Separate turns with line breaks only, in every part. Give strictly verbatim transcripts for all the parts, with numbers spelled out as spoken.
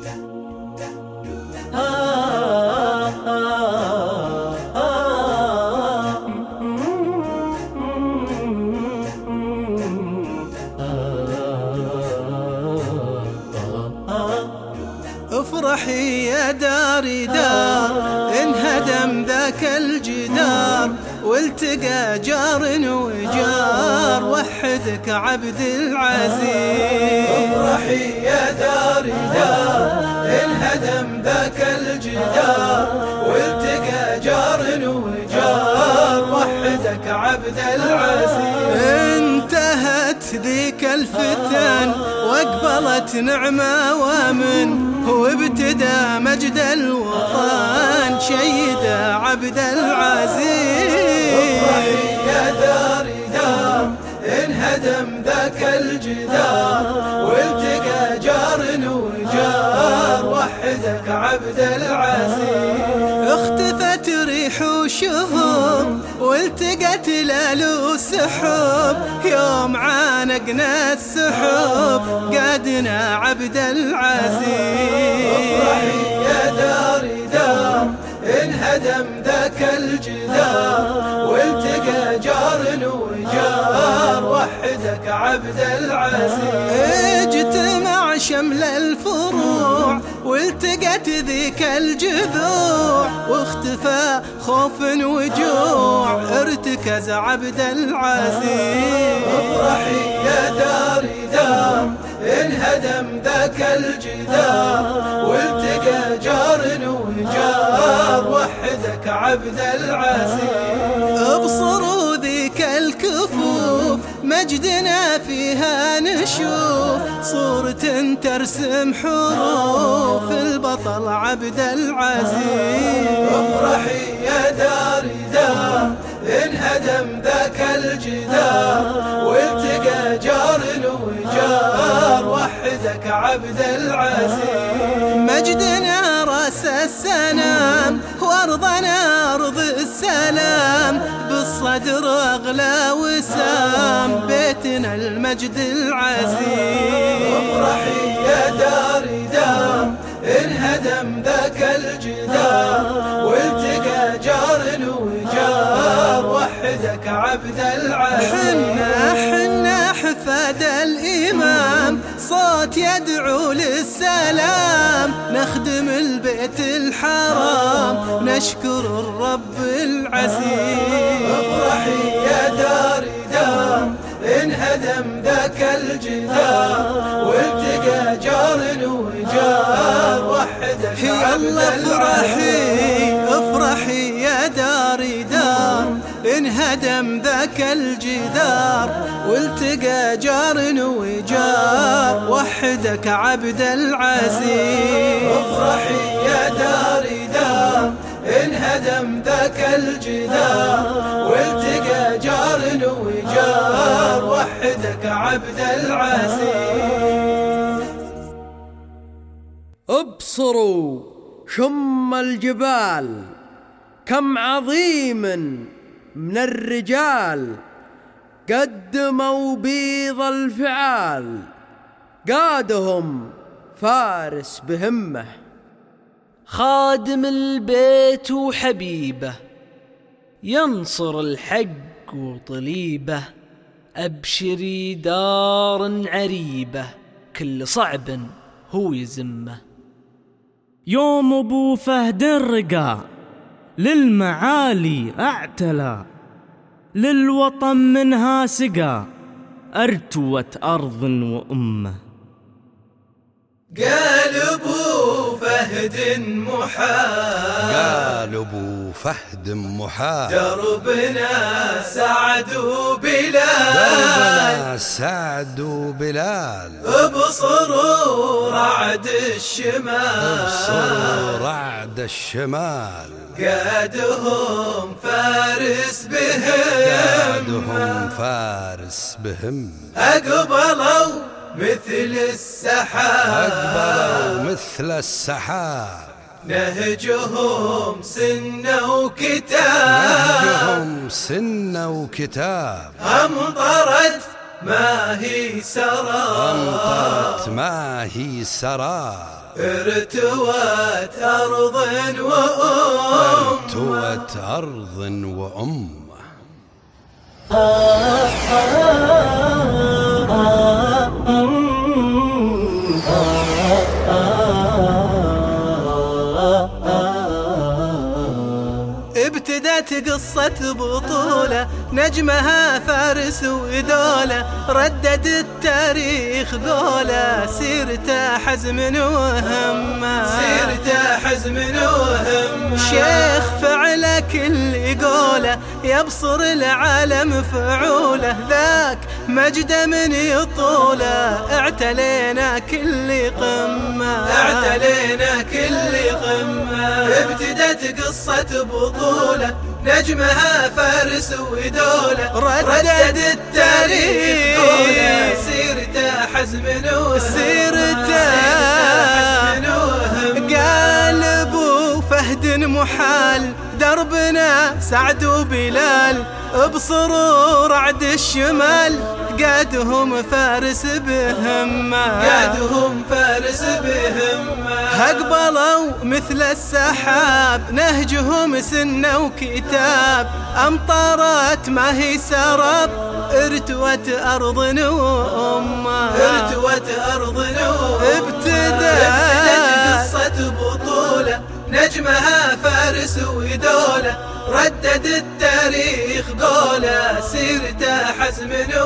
افرحي يا داري دار انهدم ذاك الجدار والتقى جار وجار وحدك عبد العزيز.
افرحي يا داري دار انهدم ذاك الجدار والتقى جار وجار وحدك عبد العزيز.
انتهت ذيك الفتن واقبلت نعمة وامن وابتدى مجد الوطن شيد عبد العزيز.
افرحي يا داري دار انهدم ذاك الجدار والتقى جار وجار وحدك عبد العزيز.
اختفت ريح وشهب والتقت ليل وسحب يوم عانقنا السحب قادنا عبد العزيز.
افرحي يا داري دار انهدم ذاك الجدار والتقى جار وجار وحدك عبد العزيز.
اجتمع شمل الفروع والتقت ذيك الجذوع واختفى خوف وجوع ارتكز عبد العزيز.
افرحي يا داري دار انهدم ذاك الجدار والتقى جار وجار وحدك عبد العزيز.
ابصروا ذيك الكفوف مجدنا فيها نشوف صورة ترسم حروف البطل عبد العزيز.
افرحي يا داري دار انهدم ذاك الجدار والتقى جار وجار وحدك عبد العزيز.
مجدنا راس السنام وارضنا ارض السلام بالصدر اغلى وسام بيتنا المجد العزيز.
افرحي يا داري دار انهدم ذاك الجدار والتقى جار وجار وحدك عبد العزيز.
حنا حنا حفاد الإمام صوت يدعو للسلام نخدم البيت الحرام نشكر الرب العزيز.
افرحي يا داري دار انهدم ذاك الجدار والتقى جار وجار وحدك عبد العزيز.
افرحي يا داري دار انهدم ذاك الجدار والتقى جار وجار وحدك عبد العزيز.
افرحي يا داري دار انهدم ذاك الجدار والتقى جار وجار وحدك عبد العزيز.
ابصروا شم الجبال كم عظيم من الرجال قدموا بيض الفعال قادهم فارس بهمه
خادم البيت وحبيبه ينصر الحق وطليبه أبشري دار عريبة كل صعب هو يزمه.
يوم أبو فهد الرقا للمعالي اعتلى للوطن منها سقى أرتوة أرض وأمة.
قال أبو فهد محال
قال أبو فهد محال
دربنا سعد وبلال
دربنا سعد وبلال
ابصروا رعد الشمال
ابصروا رعد الشمال
قادهم فارس بهم
قادهم فارس بهم
أقبلوا مثل السحاب
أقبلوا مثل السحاب
نهجهم سنة وكتاب
نهجهم سنة وكتاب
أمطرت ما هي سراب
أمطرت ما هي سراب
ارتوت أرض وأمة
ارتوت أرض وأمة.
ابتدت قصة بطولة نجمها فارس ودولة، ردد التاريخ قوله سيرته حزم وهمه،
سيرته حزم وهمه.
شيخ فعله كل قوله يبصر العالم فعوله، ذاك مجده من يطوله اعتلينا كل قمة،
اعتلينا كل قمة. ابتدت قصة بطولة نجمها فارس ودولة، ردد التاريخ قوله سيرته حزم وهمه،
سيرته قال ابو فهد محال دربنا سعد وبلال، ابصروا رعد الشمال قادهم فارس بهمه،
قادهم فارس بهمه.
هقبلوا مثل السحاب نهجهم سنة وكتاب، أمطرت ما هي سراب ارتوت أرض وأمة،
ارتوت أرض وأمة.
ابتدت
قصة بطولة نجمها فارس ودولة، ردد التاريخ قوله سيرته حزم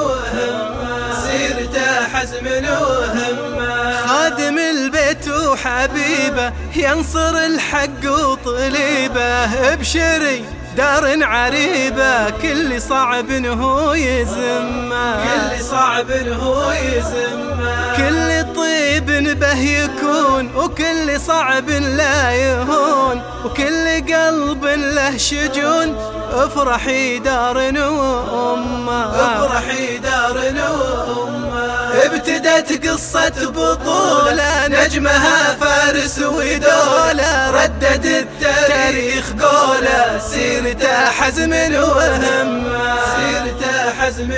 وهمه، سيرته حزم وهمه.
خادم البيت وحبيبه ينصر الحق وطليبه، ابشري دار عريبة كل صعب هو يزمه،
كل صعب هو يزمه.
كل طيب به يكون وكل صعب لا يهون، وكل قلب له شجون افرحي دار وأمه،
افرحي دار وأمه. ابتدت قصة بطولة نجمها فارس ودولة، ردد التاريخ قوله سيرته حزم وهمه، سيرته حزم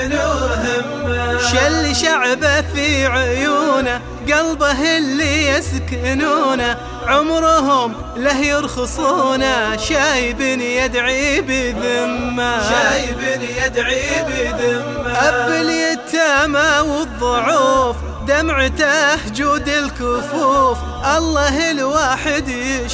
وهمه.
شل شعبه في عيونه قلبه اللي يسكنونه، عمرهم له يرخصونه شايب يدعي بذمه،
شايب يدعي بذمه.
أب اليتامى والضعوف دمعته جود الكفوف، الله الواحد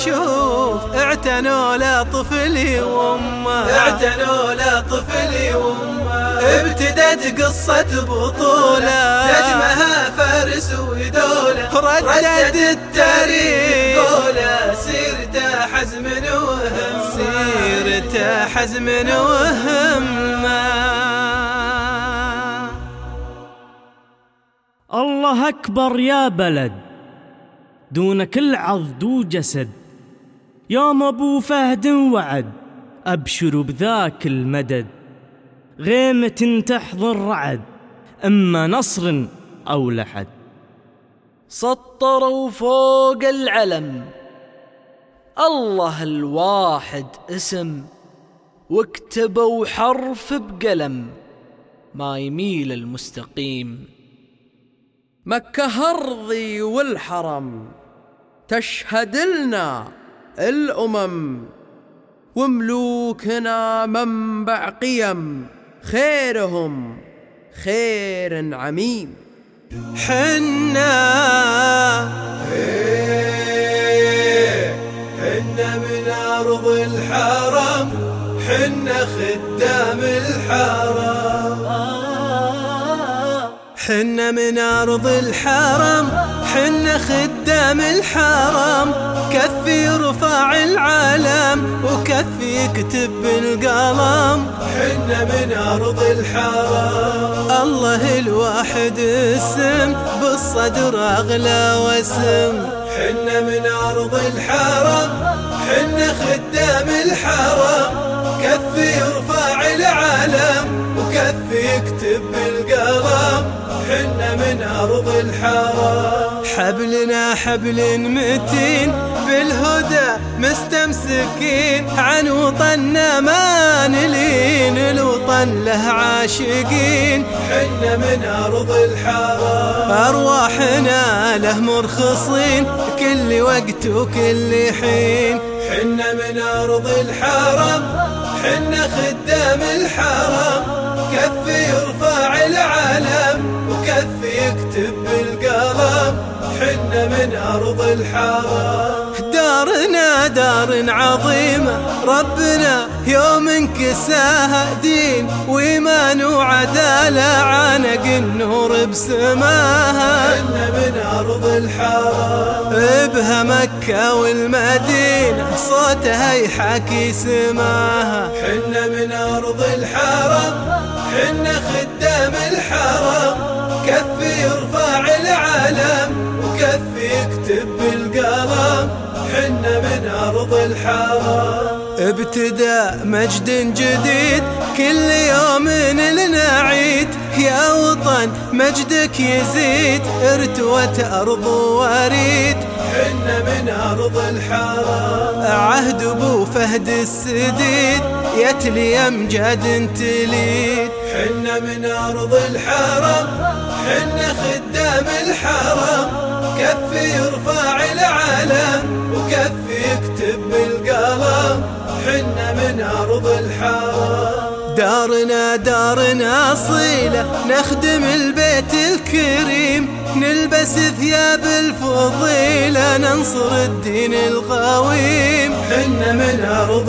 يشوف اعتنوا لا طفلي وامه،
اعتنوا لا طفلي وامه. ابتدت قصة بطولة نجمها فارس ودولة، ردد التاريخ قوله سيرته حزم وهمه،
سيرته حزم وهمه.
الله أكبر يا بلد دون كل عضد وجسد، يوم أبو فهد وعد أبشروا بذاك المدد، غيمة تحضر رعد إما نصر أو لحد.
سطروا فوق العلم الله الواحد اسم، واكتبوا حرف بقلم ما يميل المستقيم.
مكة أرضي والحرم تشهد لنا الأمم، وملوكنا منبع قيم خيرهم خير عميم.
حنا
حنا من أرض الحرم، حنا خدام الحرم،
حنا من أرض الحرم، حنا خدام الحرم، كف يرفع العلم وكف يكتب بالقلم.
حنا من أرض الحرم،
الله الواحد اسم بالصدر أغلى واسم.
حنا من أرض الحرم، حنا خدام الحرم، كف يرفع العلم وكف يكتب بالقلم. حنا من أرض الحرم،
حبلنا حبل متين بالهدى مستمسكين، عن وطننا ما نلين الوطن له عاشقين.
حنا من أرض الحرم،
أرواحنا له مرخصين كل وقت وكل حين.
حنا من أرض الحرم، حنا خدام الحرم، كفي يرفع العلم وكفي يكتب بالقلم. حنا من أرض الحرم.
دارنا دار عظيمة، ربنا يوم كساها دين وإيمان وعدالة، عانق النور بسماها.
حنا من أرض الحرم،
بها مكة والمدينة صوتها يحاكي سماها.
حنا من أرض الحرم، حنا خدام الحرم، كفي يرفع العلم وكفي يكتب بالقلم. حنا من أرض الحرم.
ابتدى مجد جديد كل يوم لنا عيد، يا وطن مجدك يزيد ارتوت أرض وريد.
حنا من أرض الحرم،
عهد أبو فهد السديد يتلي أمجاد تليد.
حنا من أرض الحرم، حنا خدام الحرم، كفي يرفع العلم وكفي يكتب بالقلم. حنا من أرض الحرم.
دارنا دارنا أصيلة، نخدم البيت الكريم، نلبس ثياب الفضيلة، ننصر الدين القويم.
حنا من أرض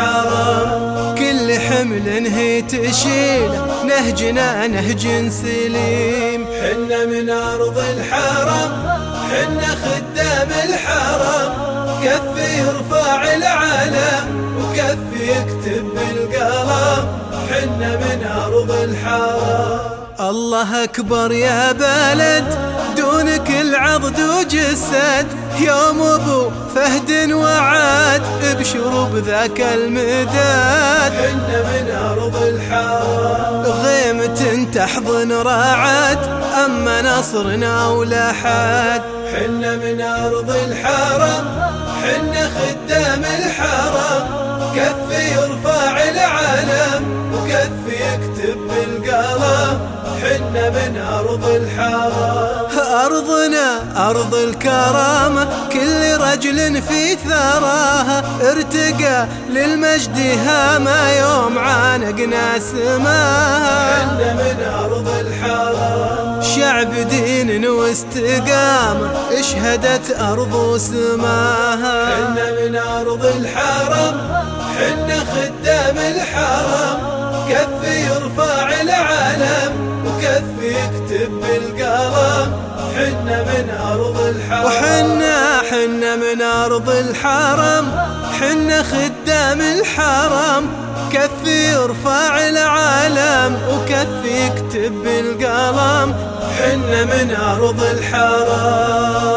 الحرم،
كل حمل هي تشيله، نهجنا نهج سليم.
حنا من أرض الحرم، حنا خدام الحرم، كفي يرفع العلم وكفي يكتب بالقلم. حنا من أرض الحرم.
الله أكبر يا بلد، دونك العضد وجسد، يوم أبو فهد وعاد ابشروا بذاك المداد.
حنا من أرض الحرم،
غيمة تحضن راعد، أما نصرنا ولا حد.
حنا من أرض الحرم، حنا خدام الحرم، كفي يرفع العلم وكفي يكتب بالقلم. حنا من أرض الحرم.
أرضنا أرض الكرامة، كل رجل في ثراها ارتقى للمجد هاما، يوم عانقنا سماها.
حنا من أرض الحرم،
شعب دين واستقامة اشهدت أرض وسماها.
حنا من أرض الحرم، حنا خدام الحرم، كفي يرفع العلم وكفي يكتب بالقلم. حنا من أرض الحرم.
وحنا حنا من أرض الحرم، حنا خدام الحرم، كفي يرفع العلم وكفي يكتب بالقلم.
حنا من أرض الحرم.